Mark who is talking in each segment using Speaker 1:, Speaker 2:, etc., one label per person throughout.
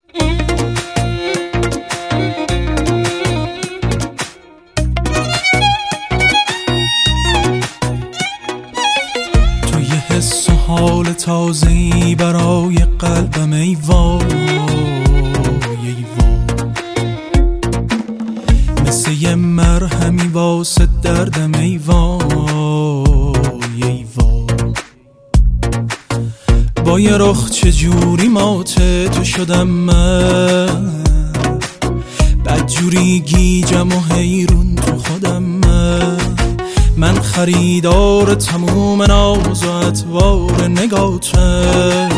Speaker 1: تو یه حس و حال تازه‌ای برای قلبم ای وای ای وای، مثل یه مرهمی واسه دردم ای وای ای وای. با یه رخ چجوری مات تو شدم من، بدجوری گیجم و حیرون تو خودم من خریدار تموم ناز و اطوار نگاتم،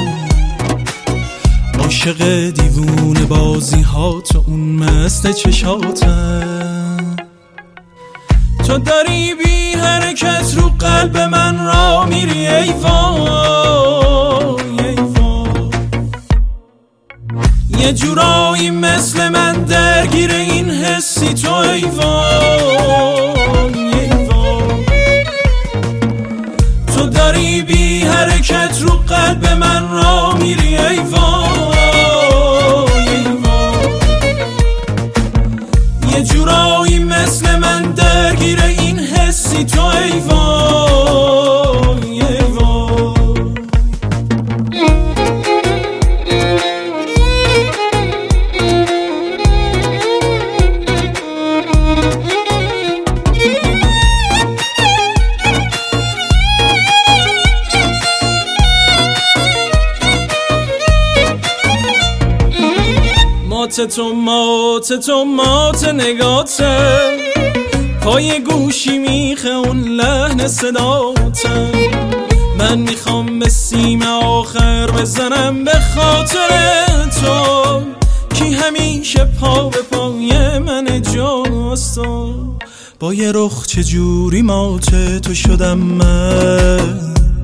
Speaker 1: عاشق دیوونه بازی ها تو اون مست چشاتم. تو داری بی حرکت رو قلب من را میری ای وای ای وای، یه جورایی مثل من درگیر این حسی تو ای وای ای وای. تو داری بی حرکت رو قلب من را میری ای وای ای وای، یه جورایی مثل من درگیر این حسی تو ای وای ای وای. مات تو مات نگاته، پای گوشی میخه اون لحن صداته، من میخوام به سیم آخر بزنم به خاطر تو، کی همیشه پا به پای من جاستو. با یه رخ چجوری مات تو شدم من،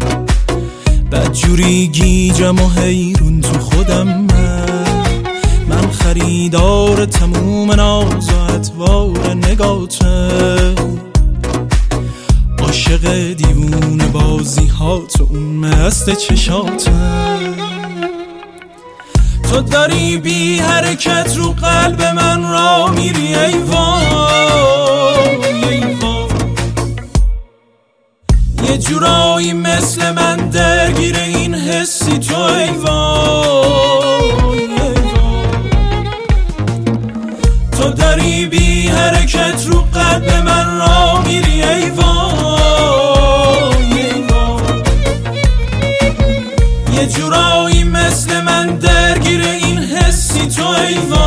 Speaker 1: بدجوری گیجم و حیرون تو خودم من خریدار تموم ناز و اطوار نگاتم، عاشق دیوونه بازی ها تو اون مست چشاتم. تو داری بی حرکت رو قلب من را میری ای وای ای وای، یه جورایی مثل من درگیر این حسی تو ای وای ای وای. تو داری بی حرکت رو قلب من را میری ای وای ای وای، یه جورایی مثل من درگیر این حسی تو ای وای.